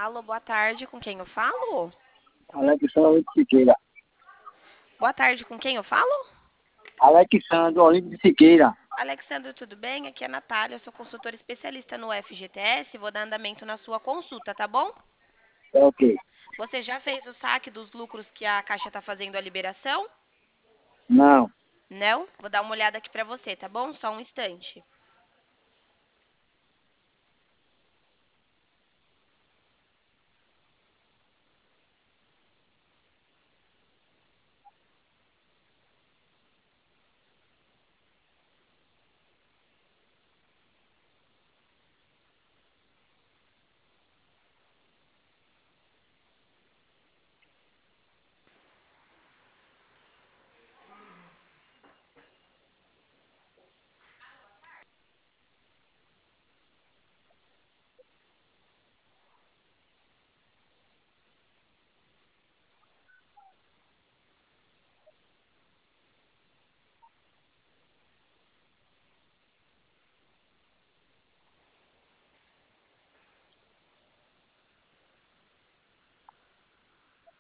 Alô, boa tarde, com quem eu falo? Alexandre de Siqueira. Boa tarde, com quem eu falo? Alexandre Olímpio de Siqueira. Alexandre, tudo bem? Aqui é a Natália, eu sou consultora especialista no FGTS, vou dar andamento na sua consulta, tá bom? É o quê? Você já fez o saque dos lucros que a Caixa está fazendo a liberação? Não. Não? Vou dar uma olhada aqui para você, tá bom? Só um instante.